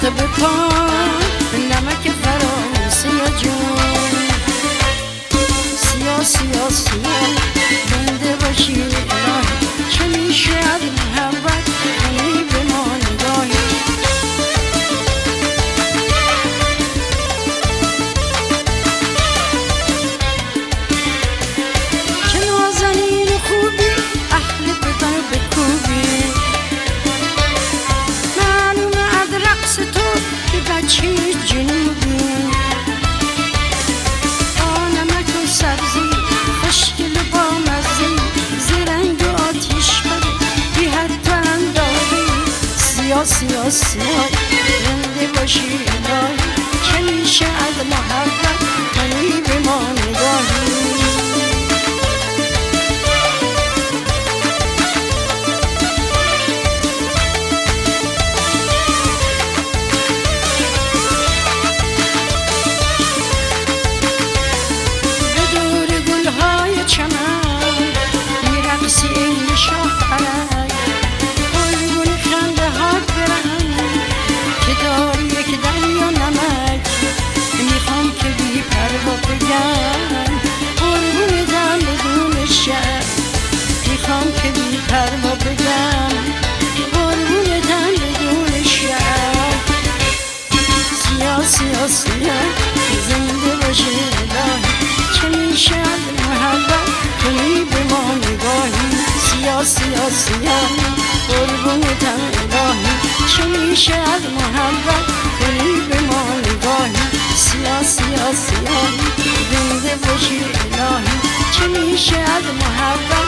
تو به پا نمک فرانسه جون سیاه سیاه سیاه زنده باشی الهی چه میشه از محبت کنی به ما نگاهی چه نازنین خوبی اهل بدن بکوبی معلومه از رقص تو که بچه جنوبی نمک و سبزی خوشگل با مزی زرنگ و آتیش بده بی حد و اندازی سیاه سیاه سیاه زنده باشی الهی چه میشه از محبت کنی به ما نگاهی پروا بگم قربون تن بدون شهر سیاه سیاه سیاه زنده باشه الهی چه میشه از محبت کنی به ما نگاهی سیاه سیاه سیاه قربون تن الهی چه میشه از محبت کنی به ما نگاهی سیاه سیاه سیاه زنده باشی الهی چه میشه از محبت